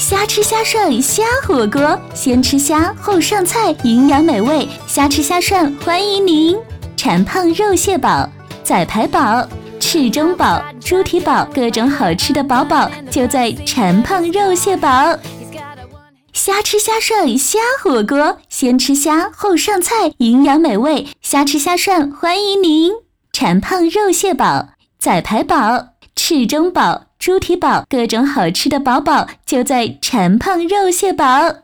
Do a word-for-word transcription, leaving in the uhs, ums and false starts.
虾吃虾涮虾火锅，先吃虾后上菜，营养美味。虾吃虾涮欢迎您！馋胖肉蟹堡、仔排堡、翅中堡、猪蹄堡，各种好吃的堡堡就在馋胖肉蟹堡。虾吃虾涮虾火锅，先吃虾后上菜，营养美味。虾吃虾涮欢迎您！馋胖肉蟹堡、仔排堡、翅中堡、猪蹄堡，各种好吃的堡堡就在馋胖肉蟹堡。